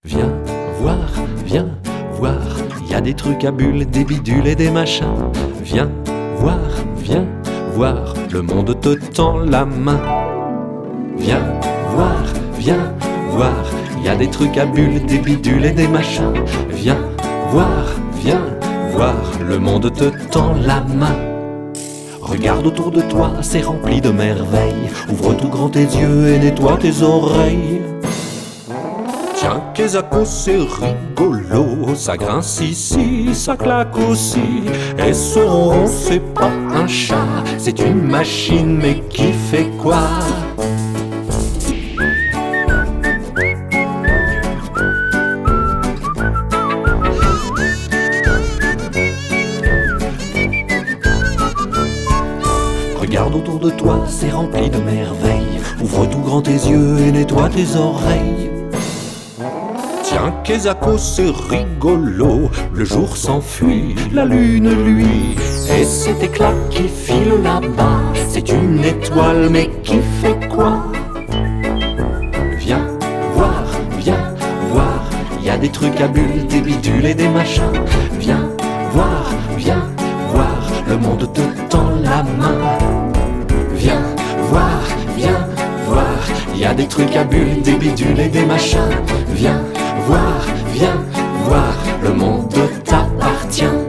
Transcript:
Viens voir, y a des trucs à bulles, des bidules et des machins. Viens voir, le monde te tend la main. Viens voir, y a des trucs à bulles, des bidules et des machins. Viens voir, le monde te tend la main. Regarde autour de toi, c'est rempli de merveilles. Ouvre tout grand tes yeux et nettoie tes oreilles. Tiens, Kezako, c'est rigolo. Ça grince ici, ça claque aussi. Et ce rond, c'est pas un chat, c'est une machine, mais qui fait quoi? Regarde autour de toi, c'est rempli de merveilles. Ouvre tout grand tes yeux et nettoie tes oreilles. Tiens, Kezako, c'est rigolo. Le jour s'enfuit, la lune lui. Et cet éclat qui file là-bas, c'est une étoile, mais qui fait quoi? Viens voir, y a des trucs à bulles, des bidules et des machins. Viens voir, le monde te tend la main. Viens voir, y a des trucs à bulles, des bidules et des machins. Viens voir, le monde t'appartient.